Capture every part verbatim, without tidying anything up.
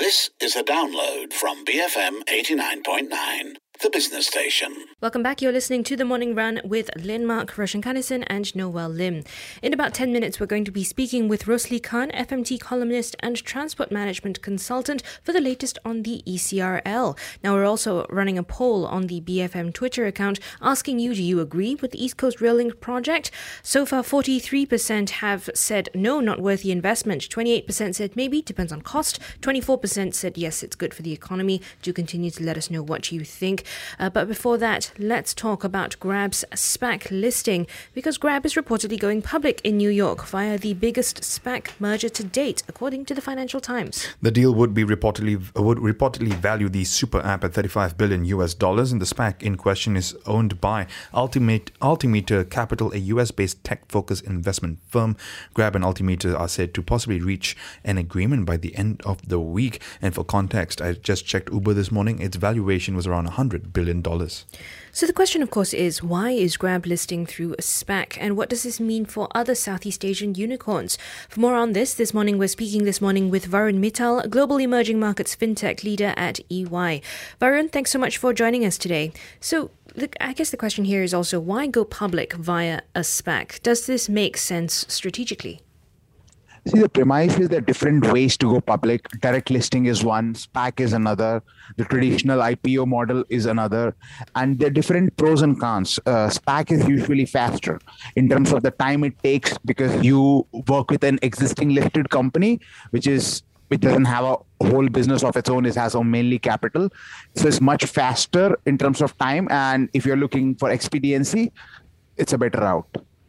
This is a download from B F M eighty-nine point nine, the business station. Welcome back. You're listening to The Morning Run with Lynn Mark, Roshan Kannison and Noel Lim. In about ten minutes, we're going to be speaking with Rosli Khan, F M T columnist and transport management consultant, for the latest on the E C R L. Now, we're also running a poll on the B F M Twitter account asking you, do you agree with the East Coast Rail Link project? So far, forty-three percent have said no, not worth the investment. twenty-eight percent said maybe, depends on cost. twenty-four percent said yes, it's good for the economy. Do continue to let us know what you think. Uh, but before that, let's talk about Grab's SPAC listing, because Grab is reportedly going public in New York via the biggest SPAC merger to date, according to the Financial Times. The deal would be reportedly would reportedly value the super app at thirty-five billion U S dollars, and the SPAC in question is owned by Ultimate Altimeter Capital, a U S-based tech-focused investment firm. Grab and Altimeter are said to possibly reach an agreement by the end of the week. And for context, I just checked Uber this morning. Its valuation was around one hundred billion dollars. So the question, of course, is why is Grab listing through a SPAC, and what does this mean for other Southeast Asian unicorns? For more on this, this morning we're speaking this morning with Varun Mittal, Global Emerging Markets FinTech Leader at E Y. Varun, thanks so much for joining us today. So look, I guess the question here is also, why go public via a SPAC? Does this make sense strategically? See, the premise is there are different ways to go public. Direct listing is one, SPAC is another, the traditional I P O model is another, and there are different pros and cons. Uh, SPAC is usually faster in terms of the time it takes, because you work with an existing listed company, which is which doesn't have a whole business of its own. It has mainly capital. So it's much faster in terms of time, and if you're looking for expediency, it's a better route.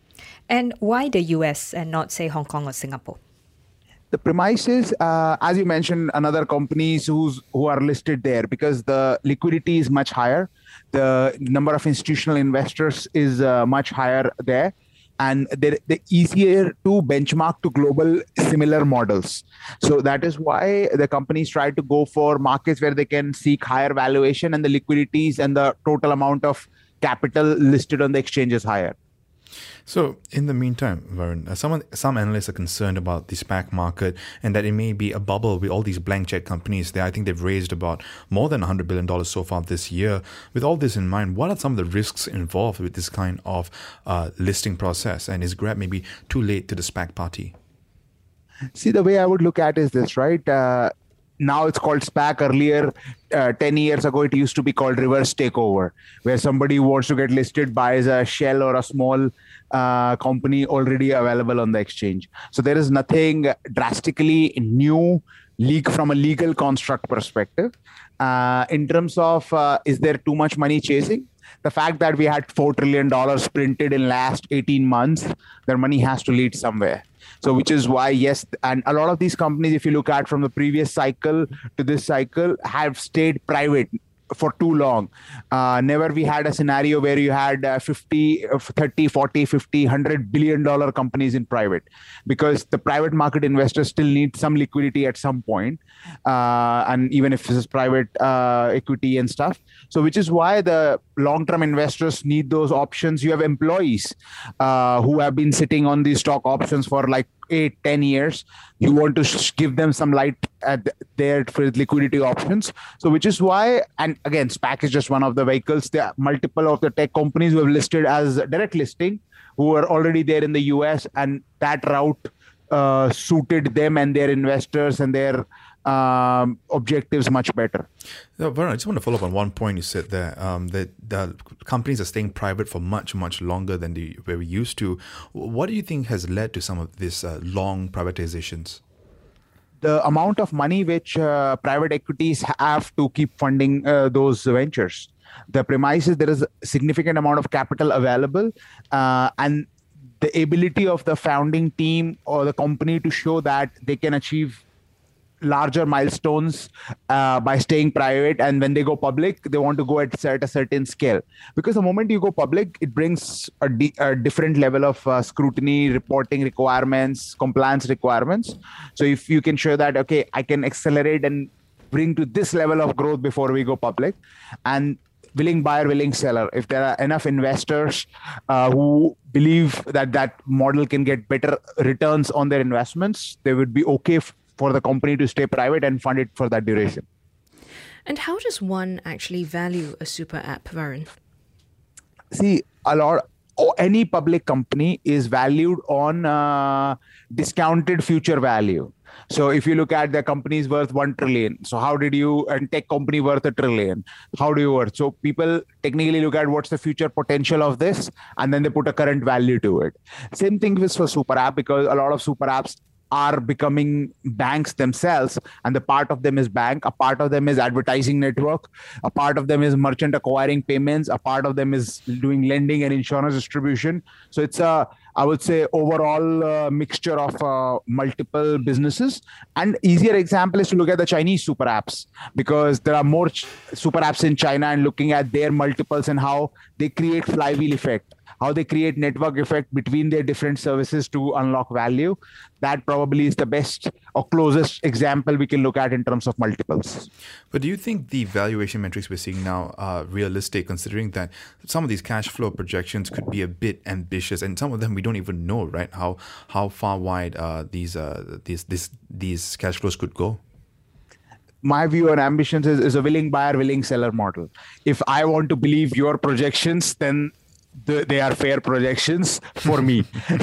And why the U S and not, say, Hong Kong or Singapore? The premise is, uh, as you mentioned, another companies who's who are listed there, because the liquidity is much higher. The number of institutional investors is uh, much higher there. And they're, they're easier to benchmark to global similar models. So that is why the companies try to go for markets where they can seek higher valuation, and the liquidities and the total amount of capital listed on the exchange is higher. So, in the meantime, Varun, uh, some, some analysts are concerned about the SPAC market and that it may be a bubble with all these blank check companies. They, I think they've raised about more than one hundred billion dollars so far this year. With all this in mind, what are some of the risks involved with this kind of uh, listing process? And is Grab maybe too late to the SPAC party? See, the way I would look at it is this, right? Uh, now it's called SPAC. Earlier, uh, ten years ago, it used to be called reverse takeover, where somebody who wants to get listed buys a shell or a small uh, company already available on the exchange. So there is nothing drastically new leak from a legal construct perspective. Uh, in terms of, uh, is there too much money chasing? The fact that we had four trillion dollars printed in last eighteen months, their money has to lead somewhere. So which is why, yes, and a lot of these companies, if you look at from the previous cycle to this cycle, have stayed private for too long. Uh, never we had a scenario where you had uh, fifty, thirty, forty, fifty, one hundred billion dollar companies in private, because the private market investors still need some liquidity at some point. Uh, and even if this is private uh, equity and stuff. So which is why the long-term investors need those options. You have employees uh, who have been sitting on these stock options for like eight, ten years. You want to sh- give them some light at there for liquidity options. So which is why, and again, SPAC is just one of the vehicles. There are multiple of the tech companies who have listed as direct listing, who are already there in the U S, and that route uh, suited them and their investors and their Um, objectives much better. Yeah, Varun, I just want to follow up on one point you said there, um, that the companies are staying private for much, much longer than they were used to. What do you think has led to some of these uh, long privatizations? The amount of money which uh, private equities have to keep funding uh, those ventures. The premise is there is a significant amount of capital available, uh, and the ability of the founding team or the company to show that they can achieve larger milestones uh, by staying private, and when they go public, they want to go at a certain scale, because the moment you go public, it brings a, di- a different level of uh, scrutiny, reporting requirements, compliance requirements. So if you can show that, okay, I can accelerate and bring to this level of growth before we go public, and willing buyer, willing seller. If there are enough investors uh, who believe that that model can get better returns on their investments, they would be okay f- for the company to stay private and fund it for that duration. And how does one actually value a super app, Varun? See, a lot, or any public company is valued on uh, discounted future value. So if you look at the company's worth one trillion, so how did you, and tech company worth a trillion, how do you worth? So people technically look at what's the future potential of this, and then they put a current value to it. Same thing with for super app, because a lot of super apps are becoming banks themselves, and the part of them is bank, a part of them is advertising network, a part of them is merchant acquiring payments, a part of them is doing lending and insurance distribution. So it's a, I would say, overall uh, mixture of uh, multiple businesses. And easier example is to look at the Chinese super apps, because there are more ch- super apps in China, and looking at their multiples and how they create flywheel effect, how they create network effect between their different services to unlock value. That probably is the best or closest example we can look at in terms of multiples. But do you think the valuation metrics we're seeing now are realistic, considering that some of these cash flow projections could be a bit ambitious, and some of them we don't even know, right? How how far wide uh, these uh, these this these cash flows could go? My view on ambitions is, is a willing buyer, willing seller model. If I want to believe your projections, then the, they are fair projections for me.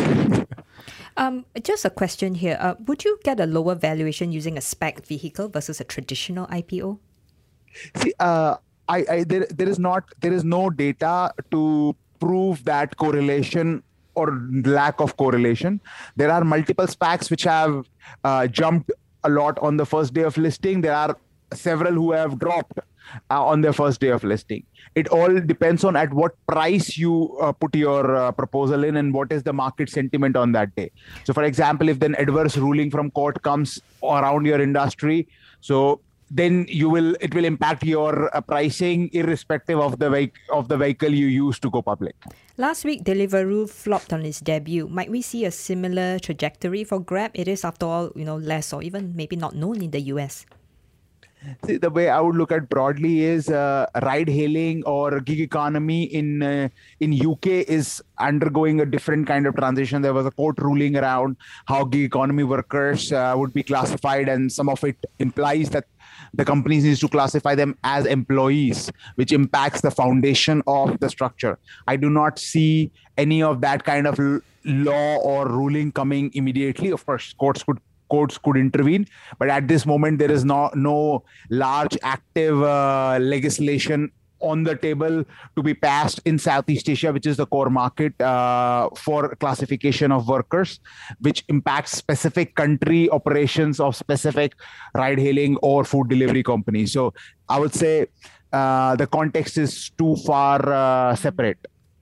Um, just a question here. Uh, would you get a lower valuation using a SPAC vehicle versus a traditional I P O? See, uh, I, I there, there is not there is no data to prove that correlation or lack of correlation. There are multiple SPACs which have uh, jumped a lot on the first day of listing. There are several who have dropped uh, on their first day of listing. It all depends on at what price you uh, put your uh, proposal in and what is the market sentiment on that day. So, for example, if an adverse ruling from court comes around your industry, so then you will it will impact your uh, pricing irrespective of the vehicle of the vehicle you use to go public. Last week, Deliveroo flopped on its debut. Might we see a similar trajectory for Grab? It is, after all, you know, less or even maybe not known in the U S. See, the way I would look at broadly is uh, ride hailing or gig economy in uh, in U K is undergoing a different kind of transition. There was a court ruling around how gig economy workers uh, would be classified, and some of it implies that the companies needs to classify them as employees, which impacts the foundation of the structure. I do not see any of that kind of l- law or ruling coming immediately. Of course, courts could courts could intervene, but at this moment there is no no large active uh, legislation on the table to be passed in Southeast Asia, which is the core market uh, for classification of workers, which impacts specific country operations of specific ride hailing or food delivery companies. So I would say uh, the context is too far uh, separate.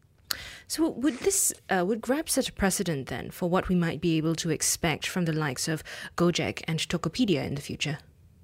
So would this uh, would Grab set a precedent then for what we might be able to expect from the likes of Gojek and Tokopedia in the future?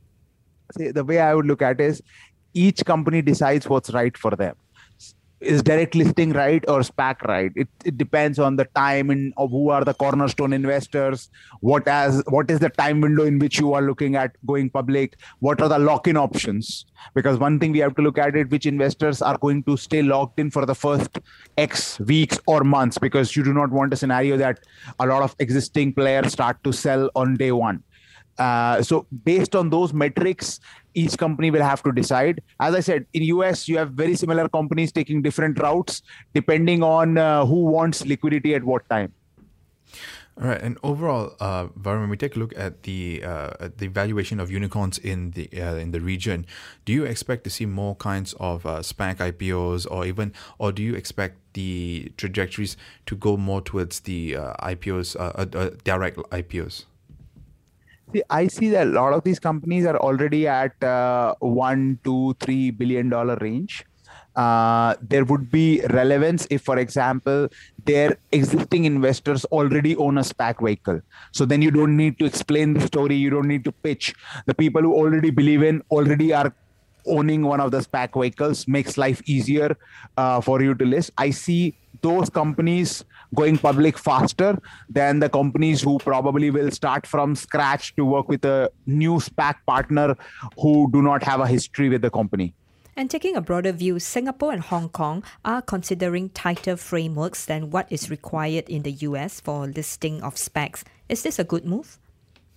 See, the way I would look at it is each company decides what's right for them. Is direct listing right or SPAC right? It, it depends on the time and of who are the cornerstone investors, what as what is the time window in which you are looking at going public, what are the lock-in options? Because one thing we have to look at it, which investors are going to stay locked in for the first X weeks or months, because you do not want a scenario that a lot of existing players start to sell on day one. Uh, so based on those metrics, each company will have to decide. As I said, in U S, you have very similar companies taking different routes depending on uh, who wants liquidity at what time. All right, and overall, uh, Varun, when we take a look at the uh, at the valuation of unicorns in the uh, in the region, do you expect to see more kinds of uh, SPAC I P Os, or even, or do you expect the trajectories to go more towards the uh, I P Os, uh, uh, direct I P Os? See, I see that a lot of these companies are already at uh, one, two, three billion dollar range. Uh, there would be relevance if, for example, their existing investors already own a SPAC vehicle. So then you don't need to explain the story. You don't need to pitch. The people who already believe in already are owning one of the SPAC vehicles, makes life easier uh, for you to list. I see those companies going public faster than the companies who probably will start from scratch to work with a new SPAC partner who do not have a history with the company. And taking a broader view, Singapore and Hong Kong are considering tighter frameworks than what is required in the U S for listing of SPACs. Is this a good move?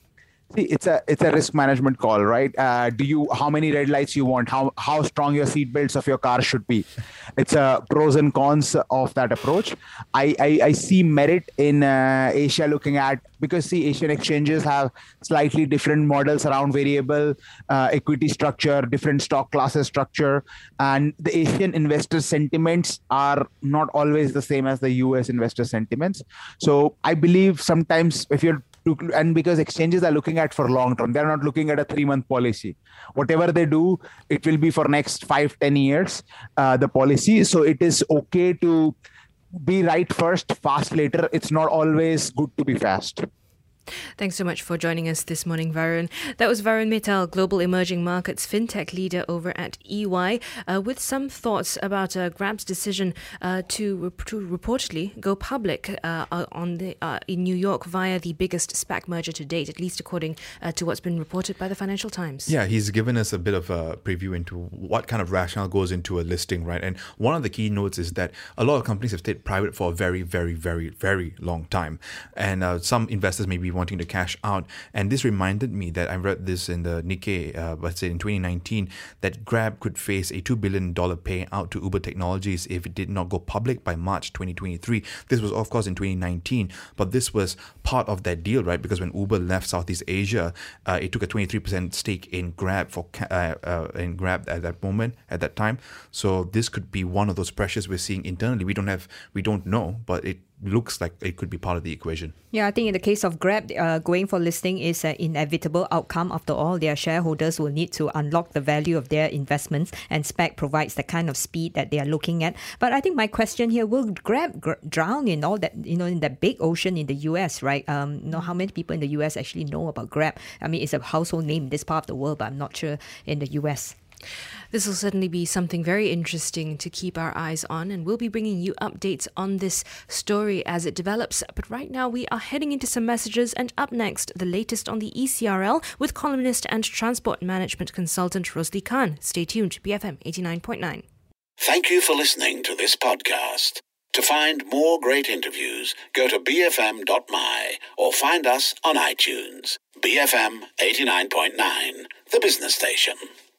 See, it's a it's a risk management call, right? Uh, do you how many red lights you want? How how strong your seat belts of your car should be? It's a pros and cons of that approach. I I, I see merit in uh, Asia looking at, because see, Asian exchanges have slightly different models around variable uh, equity structure, different stock classes structure, and the Asian investor sentiments are not always the same as the U S investor sentiments. So I believe sometimes if you're to, and because exchanges are looking at for long term, they're not looking at a three month policy. Whatever they do, it will be for next five ten years, uh, the policy. So it is okay to be right first, fast later. It's not always good to be fast. Thanks so much for joining us this morning, Varun. That was Varun Mittal, Global Emerging Markets FinTech Leader over at E Y, uh, with some thoughts about uh, Grab's decision uh, to, to reportedly go public uh, on the uh, in New York via the biggest SPAC merger to date, at least according uh, to what's been reported by the Financial Times. Yeah, he's given us a bit of a preview into what kind of rationale goes into a listing, right? And one of the key notes is that a lot of companies have stayed private for a very, very, very, very long time. And uh, some investors may be wanting to cash out. And this reminded me that I read this in the Nikkei, uh, let's say in twenty nineteen, that Grab could face a two billion dollars payout to Uber Technologies if it did not go public by March twenty twenty-three. This was, of course, in twenty nineteen, but this was part of that deal, right? Because when Uber left Southeast Asia, uh, it took a twenty-three percent stake in Grab for uh, uh, in Grab at that moment, at that time. So this could be one of those pressures we're seeing internally. We don't have, we don't know, but it looks like it could be part of the equation. Yeah, I think in the case of Grab, uh, going for listing is an inevitable outcome. After all, their shareholders will need to unlock the value of their investments, and SPAC provides the kind of speed that they are looking at. But I think my question here, will Grab gr- drown in all that, you know, in that big ocean in the U S, right? Um, you know, how many people in the U S actually know about Grab? I mean, it's a household name in this part of the world, but I'm not sure in the U S. This will certainly be something very interesting to keep our eyes on, and we'll be bringing you updates on this story as it develops. But right now we are heading into some messages, and up next, the latest on the E C R L with columnist and transport management consultant Rosli Khan. Stay tuned to B F M eighty-nine point nine. Thank you for listening to this podcast. To find more great interviews, go to b f m dot m y or find us on iTunes. B F M eighty-nine point nine, the business station.